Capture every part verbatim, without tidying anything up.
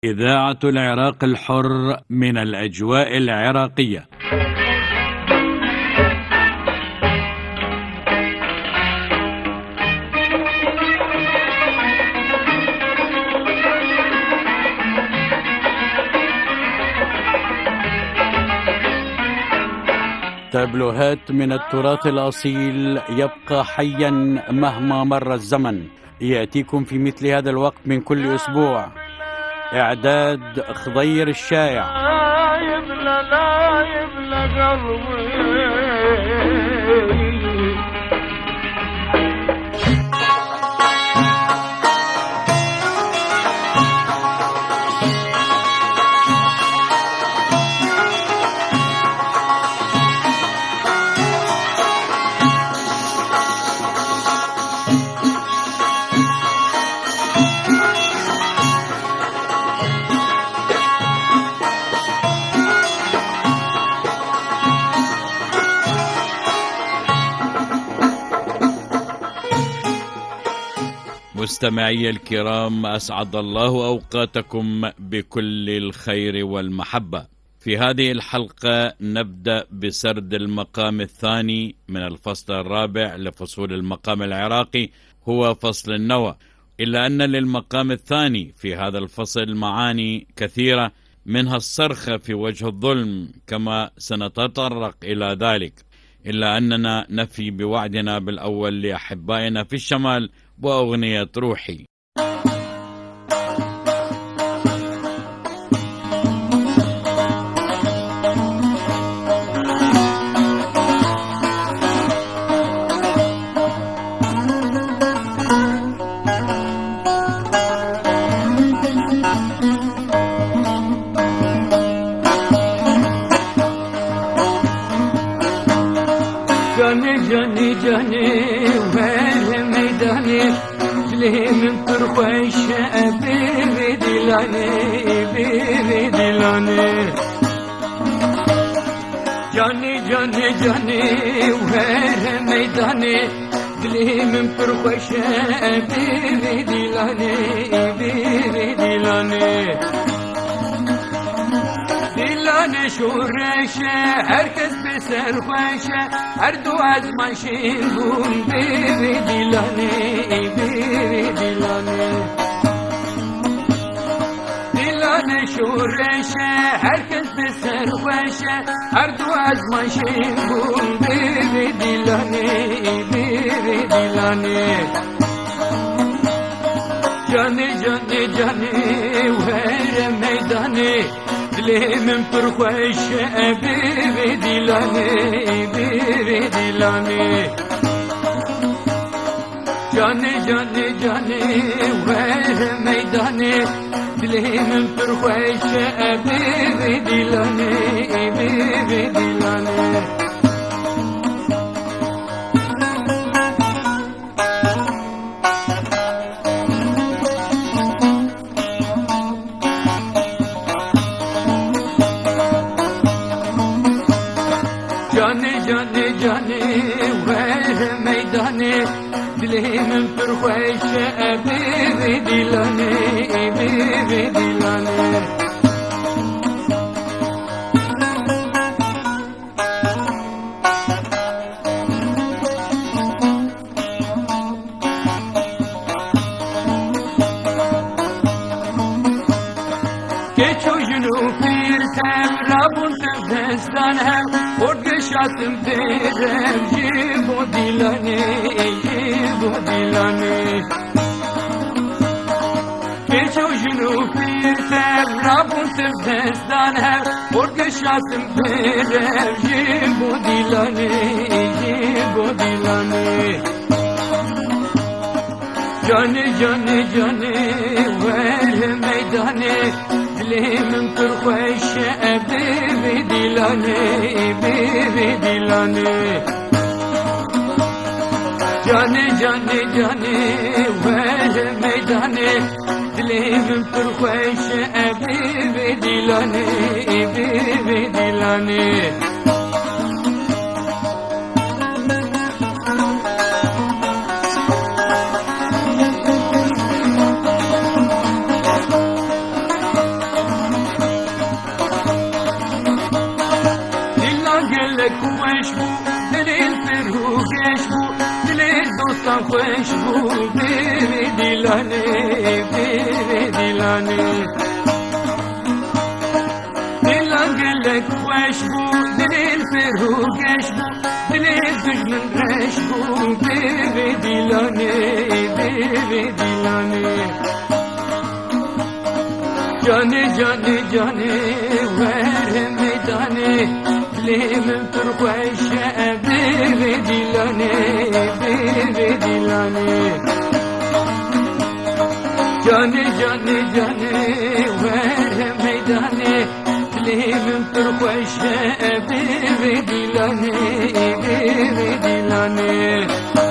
إذاعة العراق الحر من الأجواء العراقية. تابلوهات من التراث الأصيل يبقى حيا مهما مر الزمن، يأتيكم في مثل هذا الوقت من كل أسبوع. إعداد خضير الشايع. لا يبلى لا يبلى قلبي مستمعي الكرام، أسعد الله أوقاتكم بكل الخير والمحبة. في هذه الحلقة نبدأ بسرد المقام الثاني من الفصل الرابع لفصول المقام العراقي، هو فصل النوى. إلا أن للمقام الثاني في هذا الفصل معاني كثيرة، منها الصرخة في وجه الظلم كما سنتطرق إلى ذلك، إلا أننا نفي بوعدنا بالأول لأحبائنا في الشمال وأغنية روحي. جاني جاني جاني وين ميداني ليه من طرف الشقة بيبي دلاني بيبي دلاني جاني جاني جاني وين ميداني ليه من طرف الشقة بيبي دلاني بيبي دلاني دلاني شورشة هركز بسر خوشة هردو از ماشين بون بيبي دلاني بيبي دلاني دلاني شورشة هركز بسر خوشة هردو از ماشين بون بيبي دلاني بيبي دلاني جاني جاني جاني وهر ميداني ليه من فرخوش بيبي دلاني بيبي دلاني جاني جاني جاني وغير ميداني ليه من فرخوش بيبي دلاني بيبي دلاني جاني جاني جاني وغير ميداني ليه من فرخوش بيبي دلاني بيبي دلاني كيشو جنو بيرتم رابون تبدستانهم ورقشاتم بيرم جيبو دلاني جيبو دلاني كيشو جنو بيرتم رابون تبدستانهم ورقشاتم بيرم جيبو دلاني جيبو دلاني جاني جاني جاني وين ميداني ليه من فرخوش بيبي دلاني بيبي دلاني جاني جاني جاني وين ميداني ليه من فرخوش بيبي دلاني بيبي دلاني خوشبو دليل فرو خوشبو دليل دوستان خوشبو بيبي دلاني بيبي دلاني دلان قلك خوشبو دليل فرو خوشبو دليل دجمن رشبو بيبي دلاني بيبي دلاني جاني جاني جاني وير ميداني لي من فرقوش بيبي دلاني بيبي دلاني جاني جاني جاني وير ميداني لي من فرقوش بيبي دلاني بيبي دلاني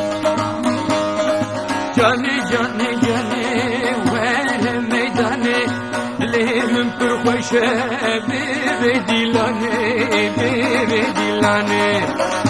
جاني جاني جاني وير ميداني من فرقوش بيبي دلاني بيبي دلاني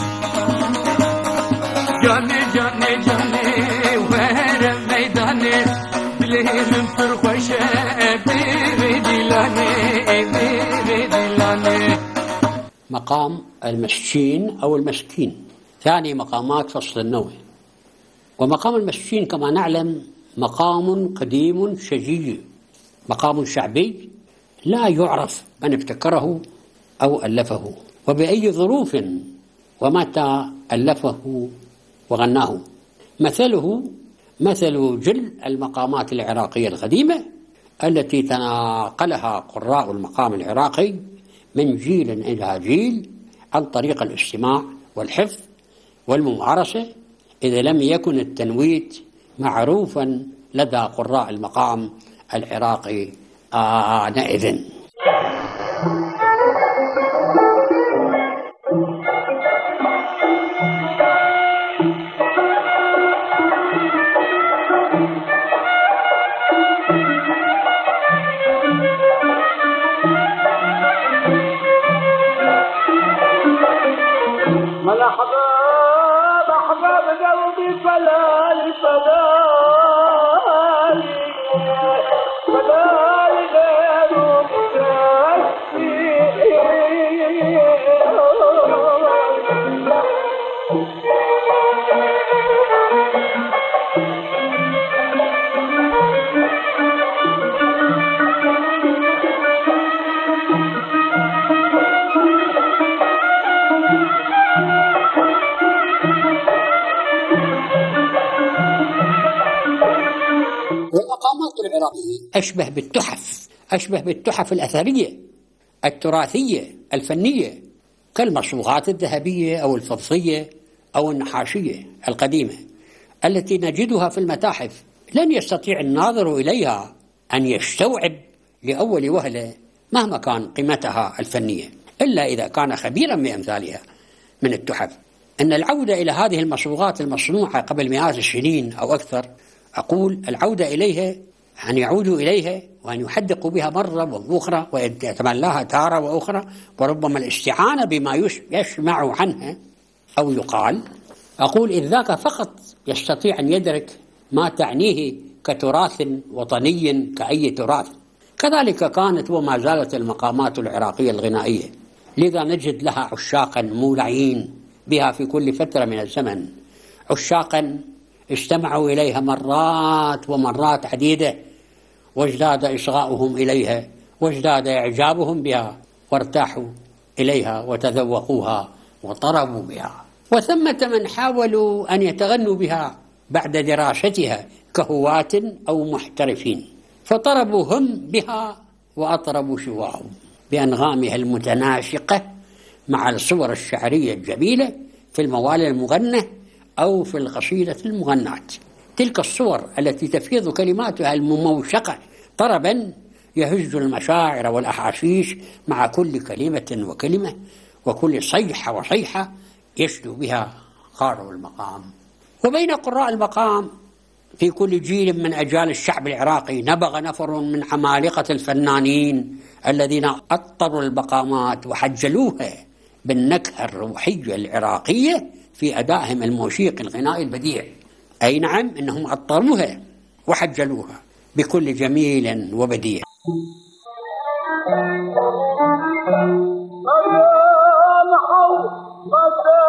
جاني جاني جاني وير ميداني من فرقوش بيبي دلاني بيبي دلاني. مقام المسكين أو المسكين ثاني مقامات فصل النوى. ومقام المسكين كما نعلم مقام قديم شجي، مقام شعبي لا يعرف من ابتكره أو ألفه وبأي ظروف ومتى ألفه وغناه. مثله مثل جل المقامات العراقية القديمة التي تناقلها قراء المقام العراقي من جيل إلى جيل عن طريق الاستماع والحفظ والممارسة، إذا لم يكن التنويت معروفا لدى قراء المقام العراقي آنئذ. ملا حباب أحباب قلبي فلالي فلالي فلالي غيرهم والمقامات العراقية أشبه بالتحف أشبه بالتحف الأثرية التراثية الفنية كالمصبوغات الذهبية أو الفضية أو النحاشية القديمة التي نجدها في المتاحف. لن يستطيع الناظر إليها أن يستوعب لأول وهلة مهما كان قيمتها الفنية إلا إذا كان خبيرا بأمثالها من التحف. أن العودة إلى هذه المصبوغات المصنوعة قبل مئات السنين أو أكثر، أقول العودة إليها أن يعودوا إليها وأن يحدقوا بها مرة وأخرى ويتملاها تارة وأخرى، وربما الاستعانة بما يسمع عنها أو يقال. أقول إذ ذاك فقط يستطيع أن يدرك ما تعنيه كتراث وطني كأي تراث. كذلك كانت وما زالت المقامات العراقية الغنائية، لذا نجد لها عشاقا مولعين بها في كل فترة من الزمن، عشاقا استمعوا إليها مرات ومرات عديدة وازداد إصغاؤهم إليها وازداد إعجابهم بها وارتاحوا إليها وتذوقوها وطربوا بها. وثمة من حاولوا أن يتغنوا بها بعد دراستها كهواة أو محترفين، فطربوا هم بها وأطربوا سواهم بأنغامها المتناسقة مع الصور الشعرية الجميلة في الموالي المغنى أو في القصيدة المغناة. تلك الصور التي تفيض كلماتها المموشقة طربا يهز المشاعر والأحاسيس مع كل كلمة وكلمة وكل صيحة وصيحة يشدو بها قارئ المقام. وبين قراء المقام في كل جيل من أجيال الشعب العراقي نبغ نفر من عمالقة الفنانين الذين أطروا المقامات وحجلوها بالنكهة الروحية العراقية في أدائهم الموسيقي الغنائي البديع. أي نعم، إنهم أطروها وحجلوها بكل جميل وبديع. أيام حوض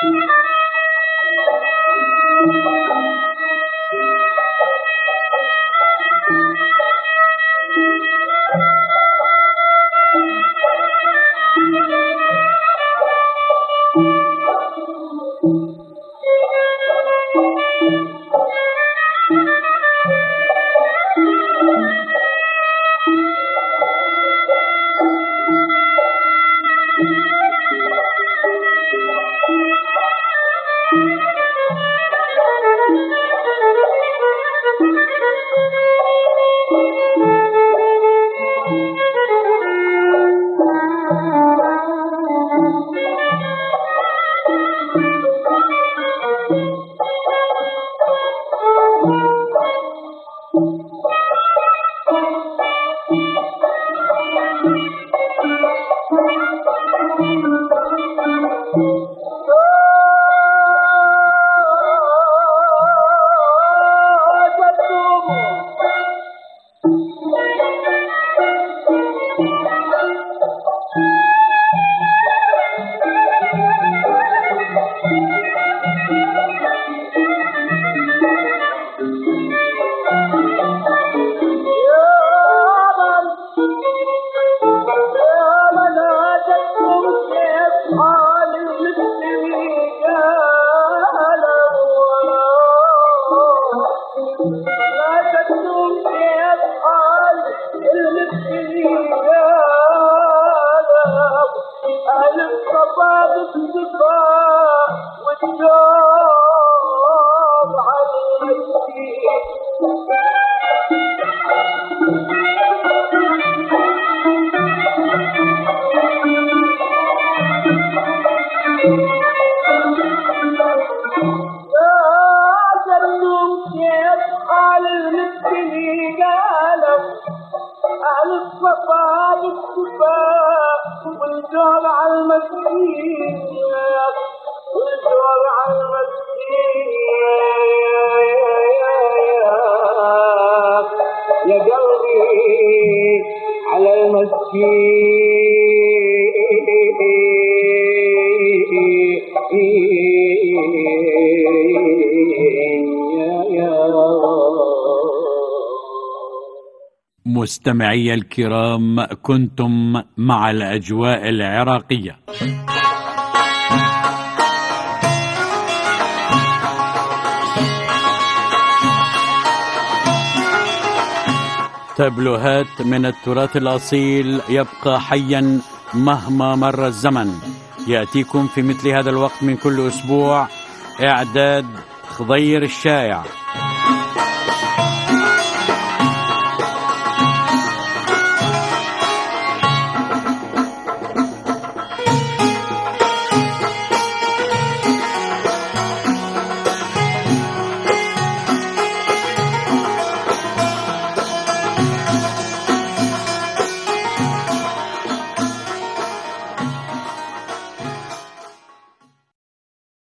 مستمعي الكرام، كنتم مع الأجواء العراقية. تابلوهات من التراث الأصيل يبقى حيا مهما مر الزمن. يأتيكم في مثل هذا الوقت من كل أسبوع. إعداد خضير الشايع.